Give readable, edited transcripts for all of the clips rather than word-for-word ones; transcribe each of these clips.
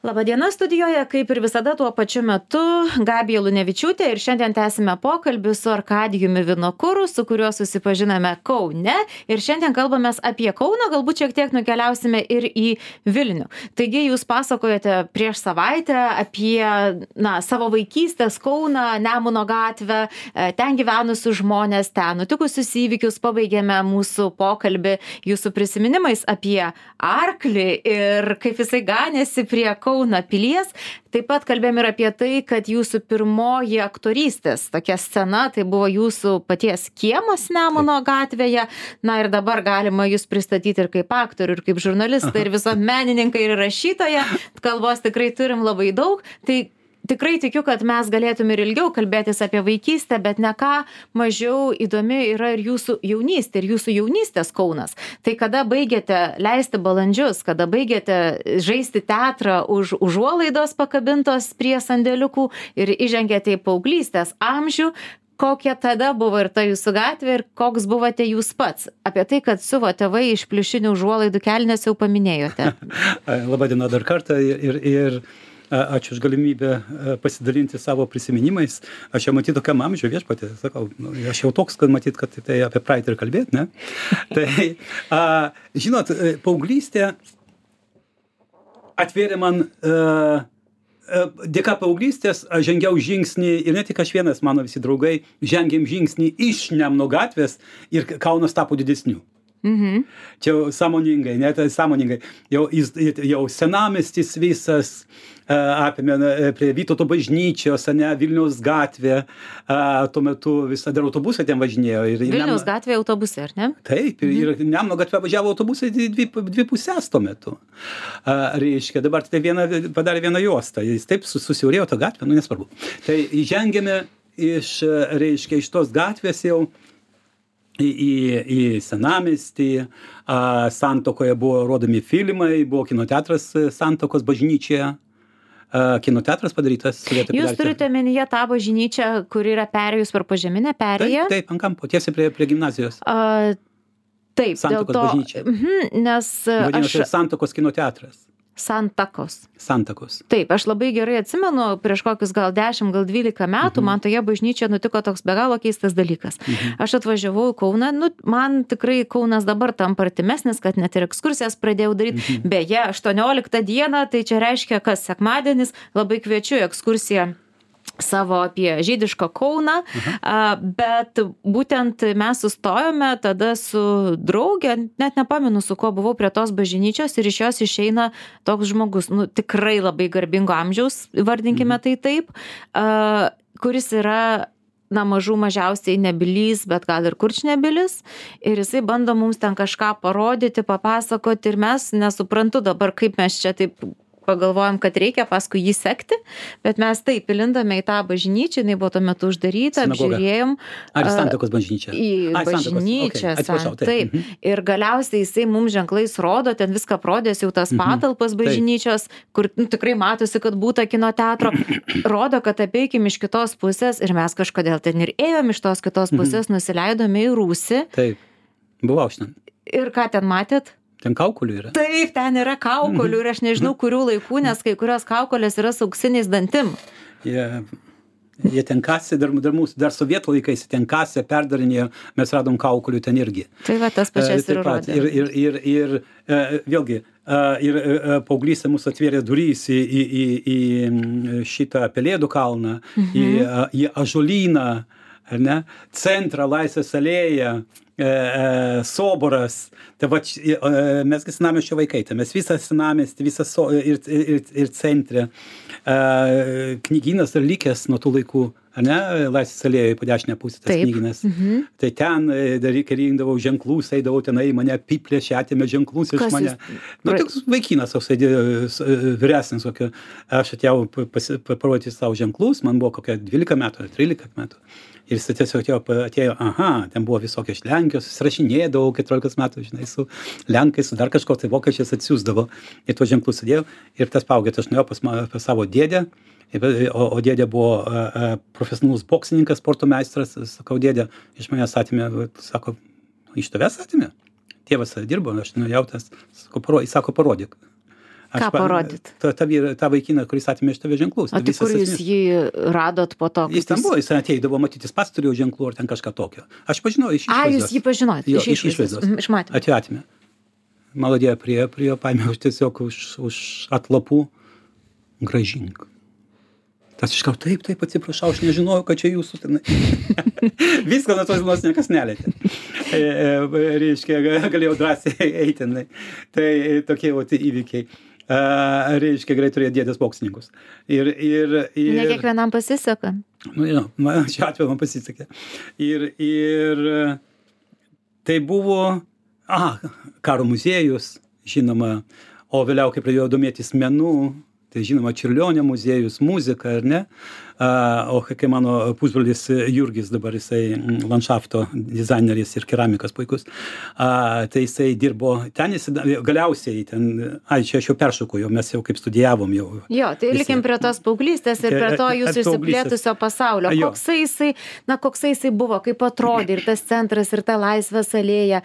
Labadiena studijoje, kaip ir visada tuo pačiu metu, Gabija Lunevičiūtė ir šiandien tęsime pokalbį su Arkadijumi Vinokuru, su kuriuo susipažinome Kaune ir šiandien kalbamės apie Kauną, galbūt šiek tiek nukeliausime ir į Vilnių. Taigi jūs pasakojate prieš savaitę apie savo vaikystės Kauną, Nemuno gatvę, ten gyvenusius žmonės, ten nutikusius įvykius, pabaigėme mūsų pokalbį jūsų prisiminimais apie arklį ir kaip jisai ganėsi prie Kauno pilies. Taip pat kalbėjome ir apie tai, kad jūsų pirmoji aktorystės tokia scena, tai buvo jūsų paties kiemas Nemuno gatvėje. Na ir dabar galima jūs pristatyti ir kaip aktorių, ir kaip žurnalistą, ir visuomenininką, ir rašytoją. Kalbos tikrai turim labai daug. Tai tikrai tikiu, kad mes galėtume ir ilgiau kalbėtis apie vaikystę, bet ne ką mažiau įdomi yra ir jūsų jaunystė, ir jūsų jaunystės Kaunas. Tai kada baigėte leisti balandžius, kada baigėte žaisti teatrą už užuolaidos pakabintos prie sandėliukų ir įžengėte į paauglystės amžių, kokia tada buvo ir ta jūsų gatvė ir koks buvote jūs pats. Apie tai, kad siuvo tėvai iš pliušinių užuolaidų kelnes, jau paminėjote. Labadiena dar kartą ir ačiū už galimybę pasidalinti savo prisiminimais. Aš jau matyt tokiam amžiui viešpatį, sakau, aš jau toks, kad matyt, kad tai apie praeitį ir kalbėti, ne? Tai, žinot, paauglystė atvėrė man, dėka paauglystės, aš žengiau žingsnį, ir ne tik aš vienas, mano visi draugai, žengėm žingsnį iš Nemuno gatvės ir Kaunas tapo didesniu. Mhm. Čia jau sąmoningai, ne, tai sąmoningai. Jau senamiestis visas apėmė prie Vytauto bažnyčios, ne, Vilniaus gatvė, tuo metu visą dar autobusai ten važinėjo. Vilniaus gatvė autobusai, ar ne? Taip, ir Nemuno gatvė važiavo autobusai dvi pusės tuo metu. Reiškia, dabar tai padarė vieną juostą, jis taip susiaurėjo tą gatvę, nesvarbu. Tai žengėme reiškia, iš tos gatvės jau į senamiestį, Santuokoje buvo rodomi filmai, buvo kinoteatras Santuokos bažnyčioje, kinoteatras padarytas. Jūs turite menyje tą bažnyčią, kuri yra perėjus per požeminę perėją? Taip, ant kampo, tiesiai prie gimnazijos. Taip, Santuokos bažnyčia. Nes vadinasi Santuokos kinoteatras. Santakos. Taip, aš labai gerai atsimenu, prieš kokius gal 10, gal 12 metų man toje bažnyčioje nutiko toks be galo keistas dalykas. Aš atvažiavau į Kauną, man tikrai Kaunas dabar tampa artimesnis, kad net ir ekskursijas pradėjau daryti. Beje, 18 dieną, tai čia reiškia, kas sekmadienis, labai kviečiu ekskursiją savo apie žydišką Kauną, bet būtent mes sustojome tada su draugė, net nepamenu su kuo buvau prie tos bažnyčios ir iš jos išeina toks žmogus, tikrai labai garbingo amžiaus, vardinkime tai taip, kuris yra mažų mažiausiai nebylys, bet gal ir kurčnebylis, ir jisai bando mums ten kažką parodyti, papasakoti ir mes nesuprantu dabar, kaip mes čia taip pagalvojom, kad reikia paskui jį sekti, bet mes taip įlindame į tą bažnyčią, jinai buvo tuo metu uždaryta, apžiūrėjom. Ar Santuokos bažnyčia? Į bažnyčią, taip. Ir galiausiai jisai mums ženklais rodo, ten viską prodės jau tas patalpas bažnyčios, kur tikrai matosi, kad būta kino teatro, rodo, kad apeikim iš kitos pusės ir mes kažkodėl ten ir ėjom iš tos kitos pusės, nusileidome į rūsį. Taip, buvau aš ten. Ir ką ten matėt? Ten kaukolių yra. Taip, ten yra kaukolių ir aš nežinau, kurių laikų, nes kai kurios kaukolės yra su auksiniais dantim. Jie ten kasė, dar sovietų laikais ten kasė, perdarinėjo, mes radom kaukolių ten irgi. Tai va, tas pačias ir rodė. Ir vėlgi, ir paauglystė mūsų atvėrė durys į šitą Pelėdų kalną, į Ąžuolyną, centrą, Laisvės alėją, Soboras, tai va, mes senamiesčio vaikai, tai mes visą senamiestį, ir centre, knygynas dar likęs nuo tų laikų, Laisvės alėjoje po dešinę pusę tas knygynas. Tai ten dar rinkdavau ženklus, eidavau tenai, mane apiplėšė, atėmė ženklus iš mane. Toks vaikinas, vyresnis, aš atėjau parodyti savo ženklus, man buvo kokia 12 metų ar 13 metų. Ir jis tiesiog atėjo, ten buvo visokie iš Lenkijos, susirašinėdavau 14 metų, su Lenkais, su dar kažko, tai vokiečiais atsiųsdavo. Ir tuos ženklus sudėjau. Ir tas paaugęs, aš nuėjau pas savo dėdę, o dėdė buvo profesionalus boksininkas, sporto meistras. Sakau, dėdė, iš manęs atėmė, sako, iš tavęs atėmė? Tėvas dirbo, aš nuėjau tas, jis sako, parodyk. Ką parodyt? Ta vaikina, kuris atėmė iš tave ženklus. O tai kur jūs jį radot po to? Jis ten buvo, jis ateidavo, matyti, jis pats turėjo ženklų ar ten kažką tokio. Aš pažinojau iš išvaizdos. Jūs jį pažinojot? Iš išvaizdos. Išmatėme. Atėjo. Malodėja prie jo, paėmė tiesiog už atlapų. Gražink. Tas iškart, taip, atsiprašau, aš nežinojau, kad čia jūsų tenai. Viską nuo tos dienos niekas nelietė. Reiškia, galėjau drąsiai eiti tenai. Tai tokie įvykiai. Reiškia, gerai turėjo dėdės boksininkus. Ne kiekvienam pasiseka. Man šiuo atveju man pasisekė. Ir tai buvo, karo muziejus, žinoma, o vėliau, kai pradėjau domėtis menu, tai žinoma, Čiurlionio muziejus, muzika, ar ne? O kai mano pusbrolis Jurgis, dabar jisai landšafto dizaineris ir keramikas puikus, tai jisai dirbo ten, galiausiai ten, čia aš jau peršoku, mes jau kaip studijavom jau. Jo, tai likim prie tos paauglystės ir prie to jūsų išsiplėtusio pasaulio. Koksai jisai buvo, kaip atrodė ir tas centras, ir ta Laisvės alėja,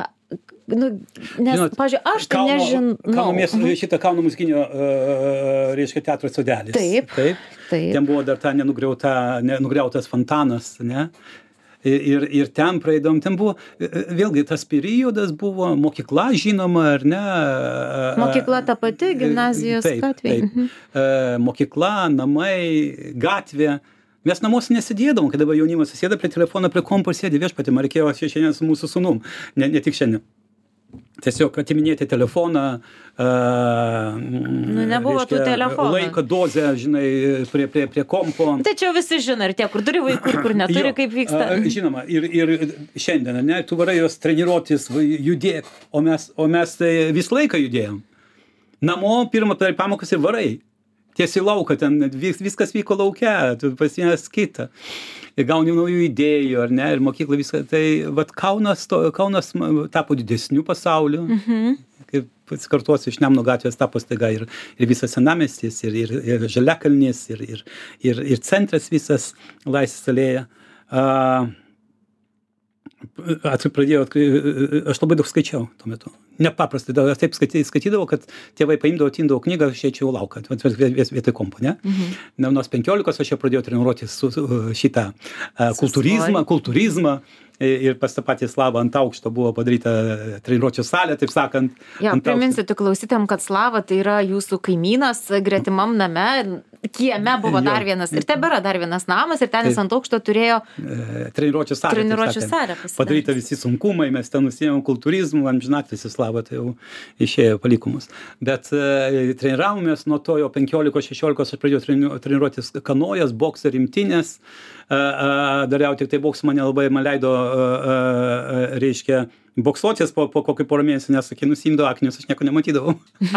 nes, pavyzdžiui, aš tai nežinau. Šitą Kauno muzikinio, reiškia, teatro sodelis. Taip. Ten buvo dar ta nenugriautas fontanas, ne? Ir ten praeidom, ten buvo, vėlgi, tas periodas buvo mokykla, žinoma, ar ne? Mokykla ta pati, gimnazijos gatvė. Taip. Mokykla, namai, gatvė. Mes namuose nesėdėdavom, kada jaunimas sėda prie telefono, prie kompo ir sėdė, viešpatį, man reikėjo šiandien su mūsų sūnum, ne tik šiandien. Tiesiog atiminėti telefoną, nebuvo tų telefonų. Laiko dozę, žinai, prie kompo. Tai čia visi žino, ir tie, kur turi vaikų, ir kur neturi, kaip vyksta. Žinoma, ir šiandien, ne, tu varai jos treniruotis, judėk, o mes tai visą laiką judėjom. Namo, pirmą per pamokas ir varai. Tiesiai lauką, ten viskas vyko lauke, tu pasiėmęs kitą. Ir gauni naujų idėjų, ar ne, ir mokykla viską. Tai vat Kaunas tapo didesniu pasauliu. Kaip pasikartosiu, iš Nemuno gatvės tapo staiga ir visas senamiestis, ir Žaliakalnis, ir centras visas, Laisvės alėja. Aš labai daug skaičiau tuo metu. Nepaprastai, aš taip skaitydavau, kad tėvai paimdavo, tindavo knygą, aš eičiau lauką, vietoj kompo, ne? Nuo 15 aš jau pradėjau treniruotis su šitą kultūrizmą. Ir pas tą patį Slavą ant aukšto buvo padaryta treniruočio salė, taip sakant. Jo, priminsiu tik klausytėm, kad Slava tai yra jūsų kaimynas gretimam name, kieme buvo dar vienas, ir tebėra dar vienas namas, ir ten jis ant aukšto turėjo treniruočio salę. Padaryta visi sunkumai, mes ten užsiėmėm kultūrizmų, amžinatilsį Slava, tai jau išėjo palikumus. Bet treniravomės nuo to jau 15-16, aš pradėjau treniruotis kanojas, boksą, rimtinės. Dariau tik tai boksą, mane labai leido, reiškia, boksuotis po kokį porą mėnesių, nes, kai nusiimdavo akinius, aš nieko nematydavau.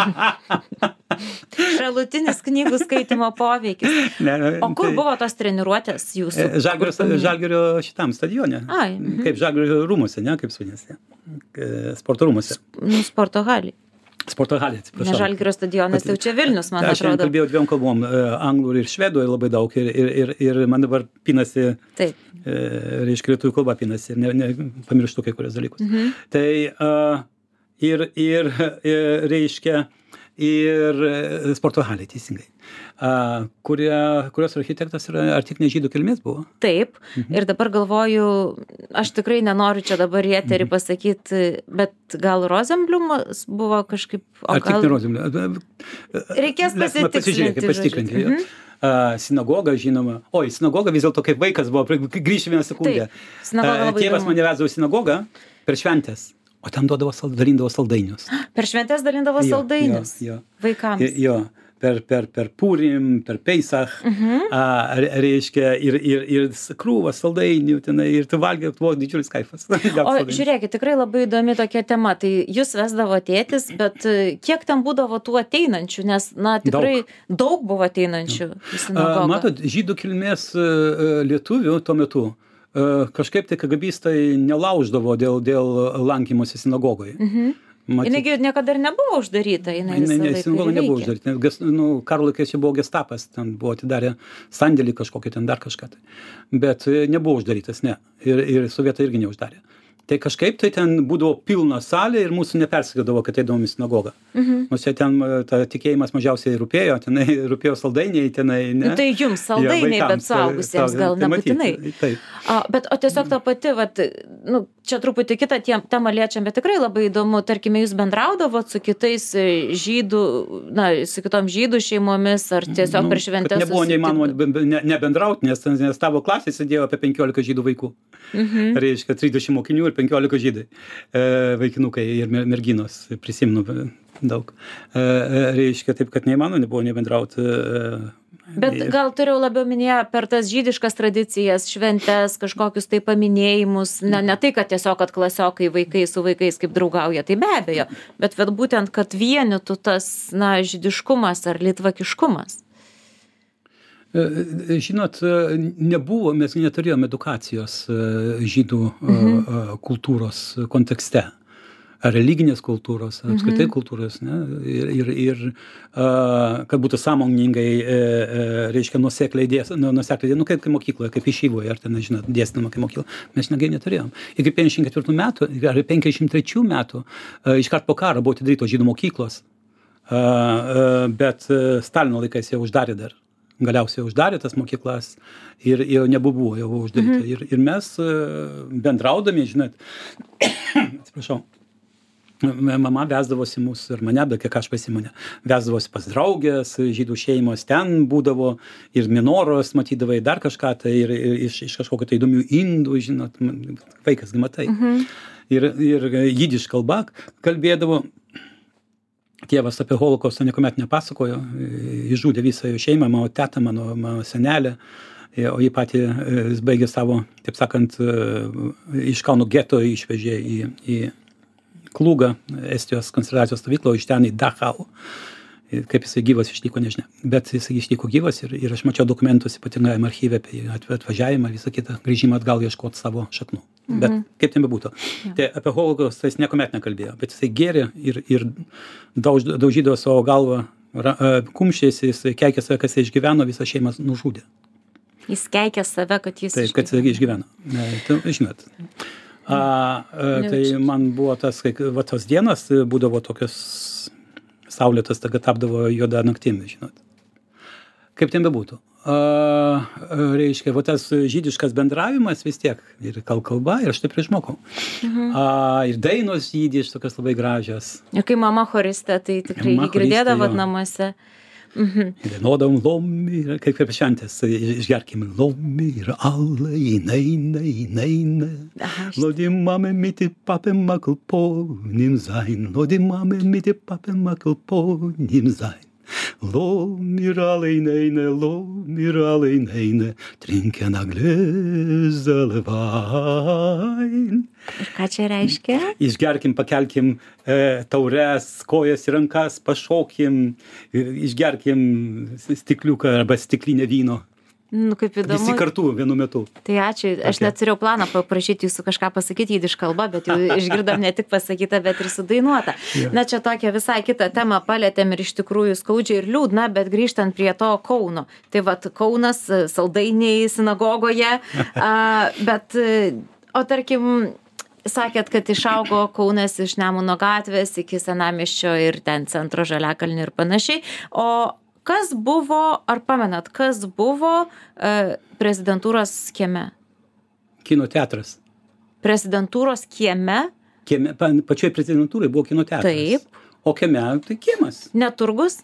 Šalutinis knygų skaitimo poveikis. O kur buvo tos treniruotės jūsų? Žalgirio šitam stadione. Kaip Žalgirio rūmuose, ne, kaip sunėse. Sporto rūmuose. Sporto halį. Sporto halė, atsiprašau. Ne Žalgirio stadionas, jau čia Vilnius, man atrodo. Aš šiandien kalbėjau dviem kalbom, anglų ir švedų labai daug, ir man dabar pinasi, reiškia, lietuvių kalba pinasi, pamirštu kai kurios dalykus. Tai reiškia, ir sporto halė, teisingai, kurios architektas yra, ar tik ne žydų kilmės buvo? Taip, ir dabar galvoju, aš tikrai nenoriu čia dabar į eterį pasakyti, bet gal Rozenbliumas buvo kažkaip... Ar tik ne Rozenbliumas? Reikės pasitikrinti. Sinagoga, žinoma. Sinagoga vis dėlto kaip vaikas buvo, grįžti vieną sekundę. Tėvas mane vesdavo į sinagogą per šventės. O ten dalindavo saldainius. Per šventės dalindavo saldainius vaikams. Jo, per Purim, per Peisach, reiškia, ir krūvą saldainių tenai, ir tu valgiai, buvo didžiulis kaifas. O žiūrėkit, tikrai labai įdomi tokia tema. Tai jūs vesdavo tėtis, bet kiek ten būdavo tų ateinančių, nes, tikrai daug buvo ateinančių į sinagogą. Matot, žydų kilmės lietuvių tuo metu kažkaip tai kagabistai nelauždavo dėl lankymosi sinagogoje. Jinai niekada ir nebuvo uždaryta, jinai visą laiką sinagoga nebuvo uždaryta. Karo laikais čia buvo gestapas, ten buvo atidarę sandėlį kažkokį, ten dar kažką. Bet nebuvo uždarytas, ne. Ir sovietai irgi neuždarė. Tai kažkaip tai ten būdavo pilna salė ir mūsų nepersikėdavo, kad eidavom į sinagogą. Nors ten ta tikėjimas mažiausiai rūpėjo, tenai rūpėjo saldainiai, tenai, ne? Tai jums saldainiai, bet suaugusiems gal nebūtinai. Bet o tiesiog ta pati, čia truputį kitą temą liečiam, bet tikrai labai įdomu, tarkime, jūs bendraudavot su kitais žydų, su kitom žydų šeimomis, ar tiesiog per šventės nebuvo neįmanoma nebendrauti, nes tavo klasėje sėdėjo apie 15 žydų vaikų. Reiškia, 30 mokinių ir 15 žydai, vaikinukai ir merginos, prisimenu daug. Reiškia, taip, kad nebuvo nebendrauti. Bet gal turėjau labiau minėję per tas žydiškas tradicijas, šventes, kažkokius tai paminėjimus, ne tai, kad tiesiog, kad klasiokai vaikai su vaikais kaip draugauja, tai be abejo, bet būtent, kad vienytų tas, žydiškumas ar litvakiškumas. Žinot, mes neturėjome edukacijos žydų kultūros kontekste, religinės kultūros, apskritai kultūros, ne? Ir kad būtų sąmoningai, reiškia, nuosekliai kaip mokykloje, kaip išyvoje, ar ten, žinot, dėstama kaip mokykla, mes neturėjom. Iki 54 metų, ar 53 metų, iškart po karo buvo atidarytos žydų mokyklos, bet Stalino laikais jau uždarė dar. Galiausiai uždarė tas mokyklas ir jau nebuvo, jau buvo uždaryta. Ir mes bendraudami, žinot, atsiprašau, mama vesdavosi mūsų ir mane, bet kiek aš pasimane, vesdavosi pas draugės, žydų šeimos ten būdavo ir minoros matydavai dar kažką, tai ir iš kažkokio tai įdomių indų, žinot, vaikas matai. Ir jidiš kalba kalbėdavo. Tėvas apie holokaustą niekuomet nepasakojo, išžudė visą jo šeimą, mano tetą, mano senelę, o jį patį baigė savo, taip sakant, iš Kauno geto išvežė į Klugą, Estijos koncentracijos stovyklą, iš ten į Dachau. Kaip jisai gyvas išliko, nežinia. Bet jisai išliko gyvas ir aš mačiau dokumentus ypatingajam archyve apie atvažiavimą, visą kitą, grįžimą atgal ieškoti savo šaknų. Bet kaip ten bebūtų. Tai apie holokaustą jis niekuomet nekalbėjo, bet jisai gėrė ir daužydavo savo galvą kumščiais, jis keikė save, kas išgyveno, visą šeimą nužudė. Jis keikė save, kad jis išgyveno. Taip, kad jis išgyveno. Žinot. Tai man buvo tas, va tos dienos būdavo tokios saulėtas, taga tapdavo juoda naktim, žinot. Kaip ten bebūtų. Reiškia, va tas žydiškas bendravimas vis tiek, ir kalba, ir aš taip išmokau. Ir dainos jidiš, tokios labai gražios. Ir kai mama choristė, tai tikrai jį girdėdavot namuose. Dainuodavom lomi, kaip šventės, išgerkim lomi ir alla ineina. Lodimame miti papema kulponim zain, lodimame miti papema kulponim zain. Lomiraleineine, trinkia naglės zalvain. Ir ką čia reiškia? Išgerkim, pakelkim taures, kojas ir rankas, pašokim, išgerkim stikliuką arba stiklinę vyno. Kaip įdomu. Visi kartu vienu metu. Tai ačiū. Aš net turėjau planą paprašyti jūsų kažką pasakyti jidiš kalba, bet jau išgirdom ne tik pasakytą, bet ir sudainuotą. Na, čia tokią visai kitą temą palėtėm ir iš tikrųjų skaudžiai ir liūdna, bet grįžtant prie to Kauno. Tai vat Kaunas, saldainiai sinagogoje, bet, o tarkim, sakėt, kad išaugo Kaunas iš Nemuno gatvės iki Senamiesčio ir ten centro Žaliakalnį ir panašiai. O kas buvo, ar pamenat, kas buvo prezidentūros kieme? Kino teatras. Prezidentūros kieme? Pačioj prezidentūrai buvo kino teatras. Taip. O kieme, tai kiemas. Ne turgus?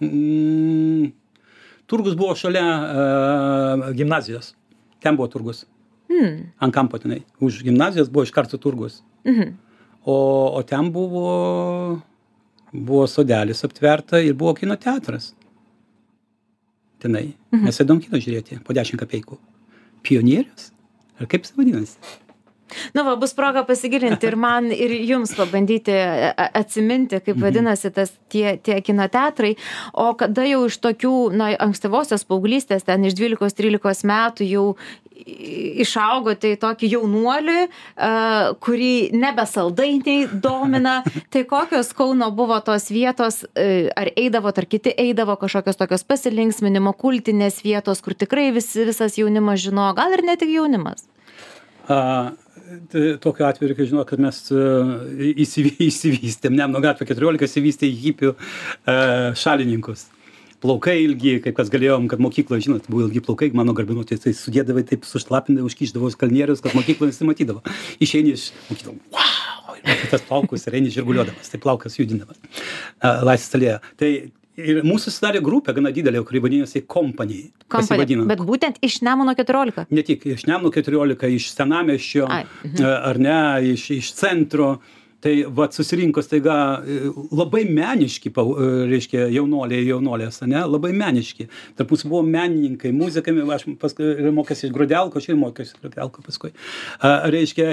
Turgus buvo šalia gimnazijos. Ten buvo turgus. Ant kampo tenai. Už gimnazijos buvo iš karto turgus. O ten buvo sodelis aptverta ir buvo kino teatras. Tenai. Mes sėdom kino žiūrėti po 10 kapeikų. Pionierius? Ar kaip jis vadinasi? Nu, bus proga pasigilinti ir man, ir jums pabandyti atsiminti, kaip vadinasi tie kino teatrai. O kada jau iš tokių, ankstyvosios paauglystės, ten iš 12-13 metų jau išaugote į tokį jaunuolį, kurį nebesaldainiai domina, tai kokios Kauno buvo tos vietos, ar eidavot, ar kiti eidavo, kažkokios tokios pasilinksminimo, kultinės vietos, kur tikrai visas jaunimas žino, gal ir ne tik jaunimas? tokiu atveju reikia žinoti, kad mes įsivystėm, Nemuno gatvė 14 įsivystė į hipių šalininkus. Plaukai ilgi, kaip kas galėjom, kad mokykloje, žinot, buvo ilgi plaukai, mano garbinuotė, tai sudėdavai, taip sušlapindavai, užkišdavai kalnierius, kad mokykloje nesimatydavo. Išeini iš mokyklos, wow, tas plaukus ir eini žirguliuodamas, tai plaukas judinamas. Laisvės alėja. Tai ir mūsų sudarė grupė gana didelė, kuri vadinasi Company. Bet būtent iš Nemuno 14? Ne tik iš Nemuno 14, iš Senamiesčio, ar ne, iš centro. Tai vat susirinko staiga labai meniški, reiškia, jaunolės, ne, labai meniški. Tarp mūsų buvo menininkai, muzikai, aš paskui mokėsi iš Grudelko, aš ir mokėsi iš Grudelko paskui. Reiškia,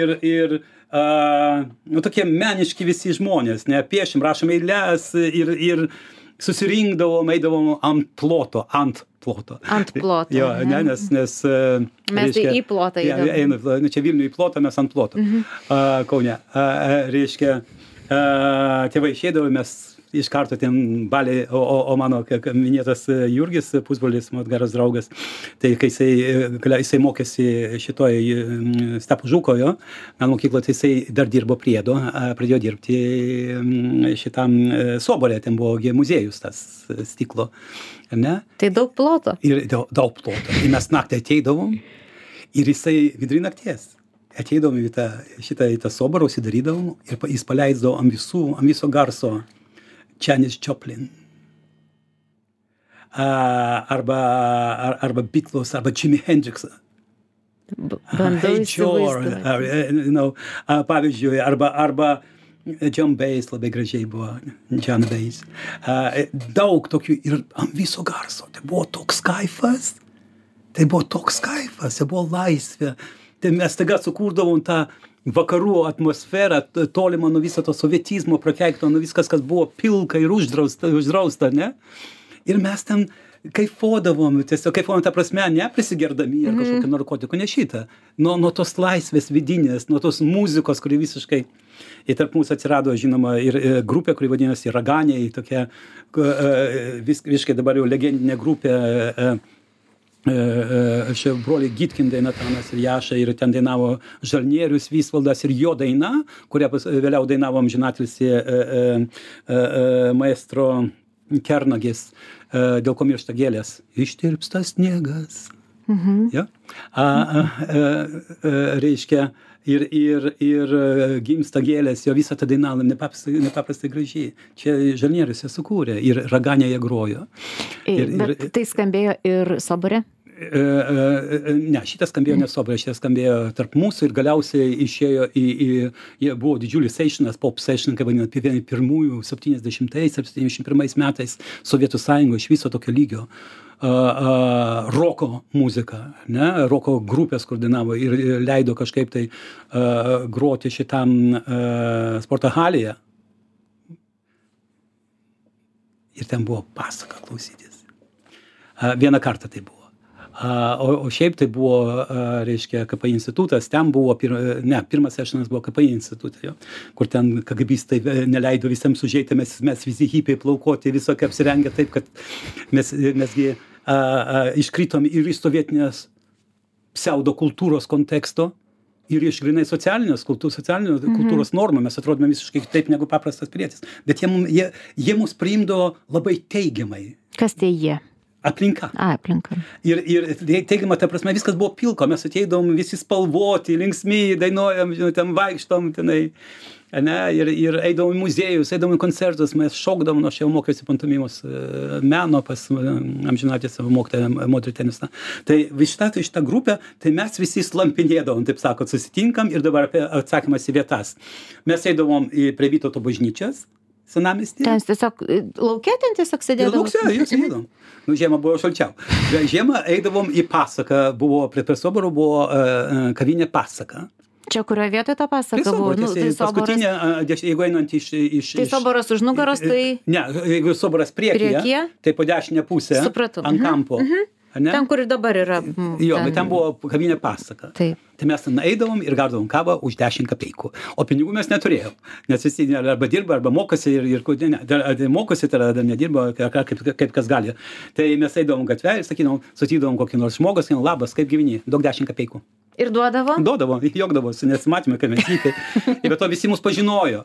tokie meniški visi žmonės, ne, piešim, rašom eiles ir susirinkdavom, eidavom ant ploto. Jo, ne, nes mes tai į plotą eidavom. Čia Vilniuje į plotą, mes ant ploto. Kaune. Reiškia, tėvai išeidavo, mes iš karto ten baliai, o mano minėtas Jurgis, pusbrolis, mano geras draugas, tai kai jisai mokėsi šitoj Stepo Žukojo, mano mokykloje, tai jisai dar dirbo priedo, pradėjo dirbti šitam Sobore, ten buvo muziejus tas stiklo, ne? Tai daug ploto. Ir daug ploto. Ir mes naktį ateidavom ir jisai vidury nakties. Ateidavom į tą Soborą, užsidarydavom ir jis paleisdavo ant viso garso Janis Joplin, arba Beatles, arba Jimi Hendrix. Bandau įsivaizduoti. Pavyzdžiui, arba John Bass, labai gražiai buvo, John Bass. Daug tokių ir ant viso garso. Tai buvo toks kaifas, tai buvo laisvė. Tai mes taiga sukurdavom tą vakarų atmosferą, tolimą nuo viso to sovietizmo prakeikto, nuo viskas, kas buvo pilka ir uždrausta, ne? Ir mes ten kaifuodavom, tiesiog kaifuodavom tą prasme, ne prisigerdami ar kažkokio narkotikų, ne šitą. Nuo tos laisvės vidinės, nuo tos muzikos, kuri visiškai... Ir tarp mūsų atsirado, žinoma, ir grupė, kuri vadinasi Raganiai, tokia visiškai dabar jau legendinė grupė, broliai Gitkin, Natanas ir Jaša, ir ten dainavo Žalnierius, Visvaldas ir jo daina, kurią vėliau dainavo amžinatilsį maestro Kernagis, dėl ko miršta gėlės. Ištirpsta sniegas. Ja? Reiškia, ir gimsta gėlės, jo visą tą dainalą nepaprastai gražiai. Čia Žalnierius jie sukūrė ir Raganiai jie grojo. Bet tai skambėjo ir Sobore? Ne, šitas skambėjo ne Sobore, šitas skambėjo tarp mūsų ir galiausiai išėjo buvo didžiulis seišinas, pop seišininkai vadinami pirmųjų 70-71 metais Sovietų Sąjungoje iš viso tokio lygio roko muzika, ne, roko grupės koordinavo ir leido kažkaip tai groti šitam sporto halėje. Ir ten buvo pasaka klausytis. Vieną kartą tai buvo. O šiaip tai buvo, reiškia, KPI institutas, ten buvo, pirmas sešinas buvo KPI institutė, kur ten KGBistai neleido visiems užeiti, mes visi hipiai plaukoti, visokie apsirengę taip, kad mesgi iškritom ir iš sovietinės pseudokultūros konteksto, ir iš grinai socialinės kultūros normų, mes atrodome visiškai kitaip negu paprastas pilietis. Bet jie mus priimdavo labai teigiamai. Kas tai jie? Aplinka. Aplinka. Ir teigiama, ta prasme, viskas buvo pilko, mes ateidavom visi spalvoti, linksmi, dainuojam, ten vaikštom, tenai, ne, ir eidavom į muziejus, eidavom į koncertus, mes šokdavom, aš jau mokiausi pantomimos meno pas amžinatį savo mokytoją Modrį Tenistą. Tai šitą grupę, tai mes visi slampinėdavom, taip sakot, susitinkam ir dabar apie atsakymas į vietas. Mes eidavom prie Vytauto bažnyčias, Senamiestį. Ten tiesiog lauke ten tiesiog sėdėdavom? Lauke, sėdėdavom. Žiemą buvo šalčiau. Žiemą eidavom į pasaką, prie Soborų buvo kavinė Pasaka. Čia kurioje vietoje ta pasaka buvo? Tai paskutinė, jeigu einant iš... Tai Soboras už nugaros, tai... Ne, jeigu Soboras priekyje, tai po dešinę pusę, ant kampo. Ne? Ten, kur ir dabar yra. Jo, bet ten buvo kavinė Pasaka. Taip. Tai mes ten eidavom ir gaudavom kavą už 10 kapeikų. O pinigų mes neturėjom. Nes visi arba dirba, arba mokosi ir mokosi, tai dar nedirba, kaip kas gali. Tai mes eidavom gatvę ir sakydavom, sutikdavom kokį nors žmogus, labas, kaip gyveni, duok 10 kapeikų. Ir duodavo? Duodavo, juokdavosi, nes matėme, kad mes vykai. Ir be to visi mus pažinojo.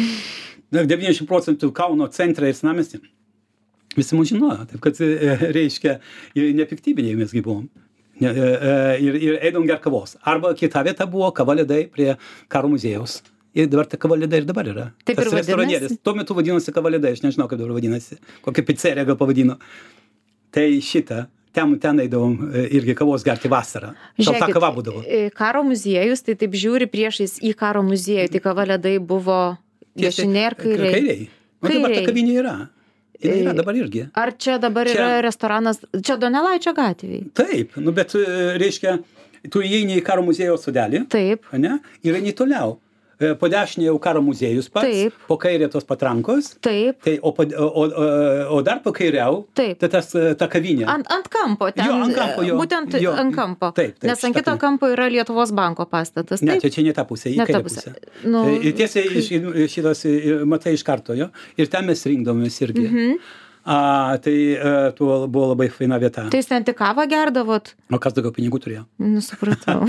90% Kauno centre ir senamiesty. Visi mus žinojo. Taip kad, reiškia, nepiktybiniai mesgi buvom. Ir eidom ger kavos. Arba kita vieta buvo kava ledai prie Karo muziejaus. Ir dabar ta kava ledai ir dabar yra. Taip ir vadinasi? Tuo metu vadinosi kava ledai, aš nežinau, kaip dabar vadinasi. Kokią pizzeriją gal pavadino. Tai šitą. Ten eidavom irgi kavos gerti vasarą. Šalta kava būdavo. Karo muziejus, tai taip žiūri priešais į Karo muziejų, tai kava ledai buvo dešinė ir kairiai. Kairiai. O dabar ta kavinė yra. Yra dabar irgi. Ar čia dabar yra restoranas, čia Donelaičio gatvėje? Taip, bet reiškia, tu įeini į Karo muziejaus sodelį. Taip. Ne? Ir eini toliau. Po dešinė jau Karo muziejus pats, taip. Po kairė tos patrankos, taip. Tai, o dar po kairiau, taip. Tai ta kavinė. Ant kampo, ten, ant kampo, būtent ant kampo, taip, nes ant kito kampo yra Lietuvos banko pastatas. Ne, čia ne ta pusė, į kairę pusę. Tai tiesiai šitas, matai iš karto, jo, ir ten mes rinkdomės irgi. Tai tuo buvo labai faina vieta. Tai jūs ten tik kavą gerdavot? O kas daugiau pinigų turėjo? Supratau.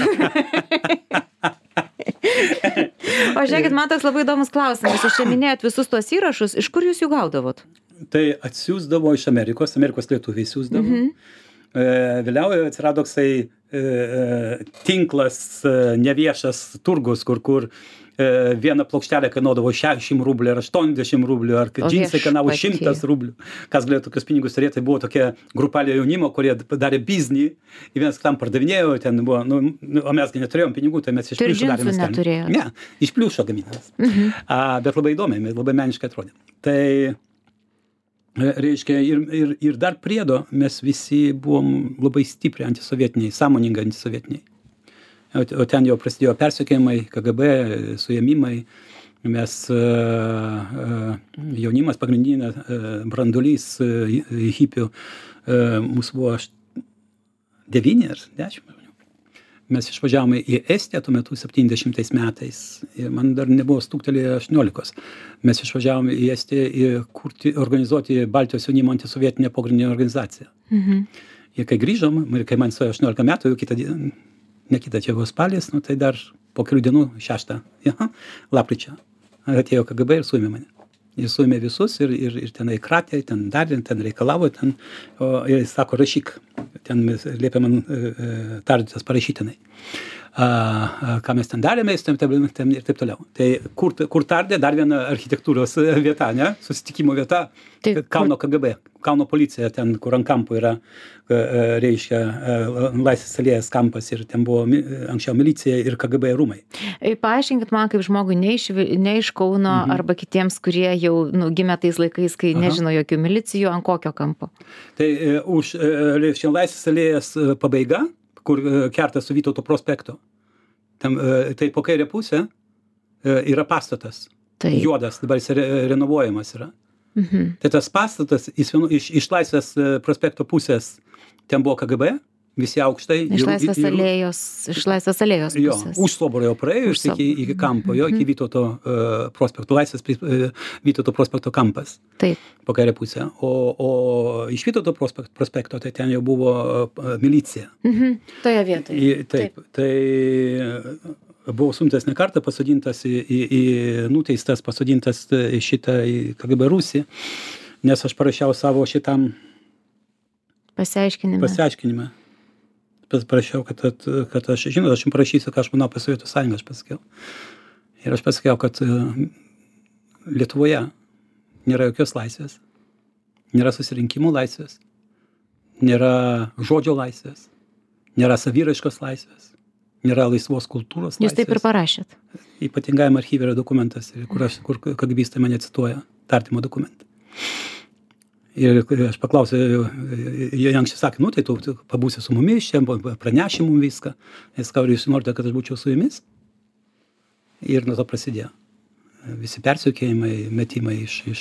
O žiūrėkit, man toks labai įdomus klausimas. Jūs čia minėjot visus tuos įrašus, iš kur jūs jų gaudavot? Tai atsiųsdavo iš Amerikos lietuviai siųsdavo. Vėliau atsirado toksai tinklas, neviešas turgus, kur vieną plokštelę kainuodavo 60 rublių ar 80 rublių, ar džinsai kainavo 100 rublių. Kas galėjo tokius pinigus turėti, tai buvo tokia grupelė jaunimo, kurie darė biznį, ir vienas tam pardavinėjo, ten buvo, o mesgi neturėjom pinigų, tai mes iš pliušo darėme skelbimą. Ne, iš pliušo gaminamės. Bet labai įdomiai, labai meniškai atrodė. Tai reiškia, ir dar priedo mes visi buvom labai stipriai antisovietiniai, sąmoningai antisovietiniai. O ten jau prasidėjo persekiojimai, KGB, suėmimai, mes jaunimas pagrindinė brandulys hipių, mūsų buvo 9 ar 10 žmonių. Mes išvažiavome į Estiją tuo metu 70 metais, ir man dar nebuvo stuktelėję 18. Mes išvažiavome į Estiją organizuoti Baltijos jaunimo antisovietinę pogrindinę organizaciją. Ir kai grįžom, kai man suėjo 18 metų, kitą čia buvo spalis, tai dar po kelių dienų 6 lapkričio atėjo KGB ir suėmė mane. Jis suėmė visus ir tenai kratė, ten darė, ten reikalavo, ir jis sako, rašyk. Ten liepė man tardytas parašyti tenai. Ką mes ten darėme, ir taip toliau. Tai kur tardė, dar viena architektūros vieta, ne? Susitikimo vieta, Kauno KGB, Kauno policija, ten, kur ant kampo yra, reiškia, Laisvės alėjos kampas, ir ten buvo anksčiau milicija ir KGB rūmai. Paaiškinkit man, kaip žmogui ne iš Kauno, arba kitiems, kurie jau gimė tais laikais, kai nežino jokių milicijų, ant kokio kampo? Tai už, reiškia, Laisvės alėjos pabaiga, kur kerta su Vytauto prospektu. Tai po kairę pusę yra pastatas. Juodas, dabar jis renovuojamas yra. Tai tas pastatas, iš Laisvės prospekto pusės, ten buvo KGB, visi aukštai. Iš Laisvės alėjos pusės. Jo, už Soboro jau praėjus iki kampo, iki Vytauto prospekto, Laisvės Vytauto prospekto kampas. Taip. Po kairę pusę. O iš Vytauto prospekto, tai ten jau buvo milicija. Toje vietoje. Taip. Tai buvo suimtas ne kartą, pasodintas nuteistas, pasodintas šitą į KGB Rusiją, nes aš parašiau savo šitam pasiaiškinimą. Parašiau, kad aš, žinot, aš jums parašysiu, ką aš manau apie Sovietų sąjungą, aš pasakiau. Ir aš pasakiau, kad Lietuvoje nėra jokios laisvės, nėra susirinkimų laisvės, nėra žodžio laisvės, nėra saviraiškos laisvės, nėra laisvos kultūros laisvės. Jūs taip ir parašėt. Ypatingajam archyve yra dokumentas, kur KGBistai mane cituoja, tardymo dokumentą. Ir aš paklausiau, jie anksčiau sakė, tai tu pabūsi su mumis, čia praneši mums viską. Jis sakė, jūs norite, kad aš būčiau su jumis? Ir nuo to prasidėjo. Visi persekiojimai, metimai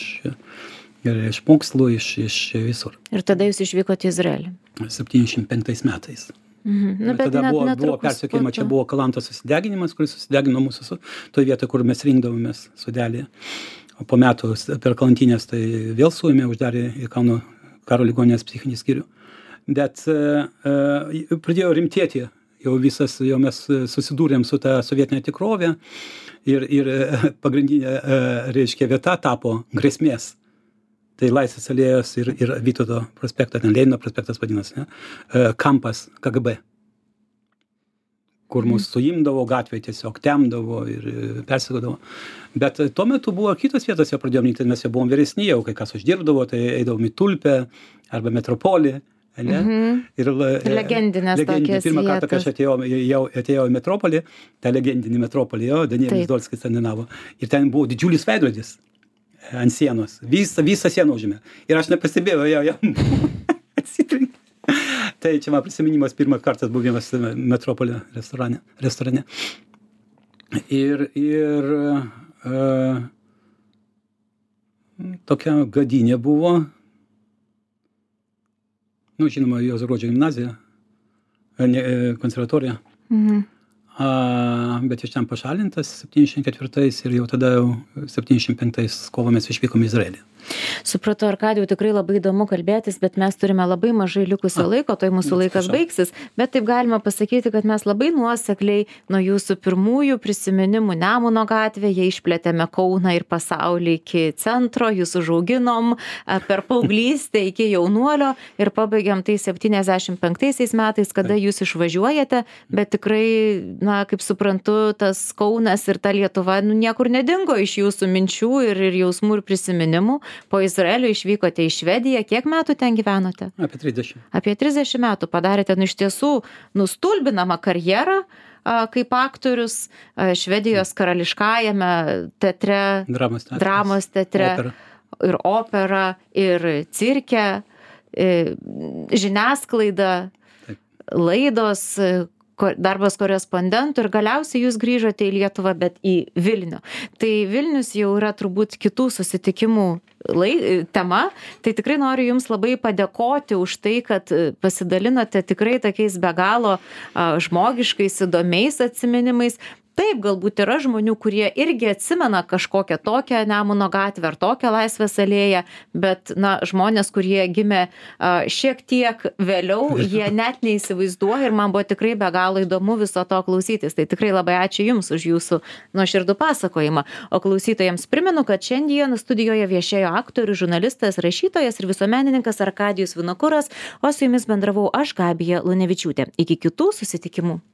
iš mokslų, iš visur. Ir tada jūs išvykote į Izraelį? 75 metais. Tada buvo persekiojimai, čia buvo Kalantos susideginimas, kuris susidegino mūsų toje vietoje, kur mes rinkdavomės sodelėje. O po metų per Kalantines tai vėl suėmė, uždarė į Kauno karo ligoninės psichinį skyrių. Bet pradėjo rimtėti jau mes susidūrėm su ta sovietinė tikrovė ir pagrindinė, reiškia, vieta tapo grėsmės. Tai Laisvės alėjos ir Vytauto prospektas, ten Lenino prospektas vadinasi, ne? Kampas KGB, kur mus suimdavo gatvėje, tiesiog temdavo ir persigodavo. Bet tuo metu buvo kitos vietos, jau pradėjom rinkti, mes jau buvom vyresni, jau kai kas uždirbdavo, tai eidavom į Tulpę arba Metropolį. Ir legendinės tokias pirmą kartą, kai vietas. aš atėjau į Metropolį, tą legendinį Metropolį, Danielis Dolskis ten dainavo. Ir ten buvo didžiulis veidrodis ant sienos. Visą sieną užėmė. Ir aš nepastebėjau, jam atsitrenkė. Tai čia man prisiminimas pirmas kartas buvimas Metropolio restorane. Ir tokia gadinė buvo, žinoma, Juozo Gruodžio gimnazija, konservatorija, bet iš ten pašalintas 74 ir jau tada 75 kovo mes išvykom į Izraelį. Supratau, Arkadijau, tikrai labai įdomu kalbėtis, bet mes turime labai mažai likusio laiko, tai mūsų laikas baigsis, bet taip galima pasakyti, kad mes labai nuosekliai nuo jūsų pirmųjų prisiminimų Nemuno gatvėje išplėtėme Kauną ir pasaulį iki centro, jūs užauginom per paauglystę iki jaunuolio ir pabaigėm tai 75 metais, kada jūs išvažiuojate, bet tikrai, kaip suprantu, tas Kaunas ir ta Lietuva niekur nedingo iš jūsų minčių ir jausmų ir prisiminimų. Po Izraelio išvykote į Švediją. Kiek metų ten gyvenote? Apie 30. Apie 30 metų padarėte iš tiesų nustulbinamą karjerą kaip aktorius Švedijos karališkajame teatre, dramos teatre, ir opera, ir cirke, žiniasklaida, laidos, darbas korespondentų ir galiausiai jūs grįžote į Lietuvą, bet į Vilnių. Tai Vilnius jau yra turbūt kitų susitikimų tema, tai tikrai noriu Jums labai padėkoti už tai, kad pasidalinote tikrai tokiais be galo žmogiškais, įdomiais atsiminimais. Taip, galbūt yra žmonių, kurie irgi atsimena kažkokią tokią Nemuno gatvę ar tokią Laisvės alėją, bet žmonės, kurie gimė šiek tiek vėliau, jie net neįsivaizduoja ir man buvo tikrai be galo įdomu viso to klausytis. Tai tikrai labai ačiū Jums už Jūsų nuoširdų pasakojimą. O klausytojams primenu, kad šiandien studijoje viešėjo aktorius, žurnalistas, rašytojas ir visuomenininkas Arkadijus Vinokuras, o su Jumis bendravau aš, Gabija Lunevičiūtė. Iki kitų susitikimų.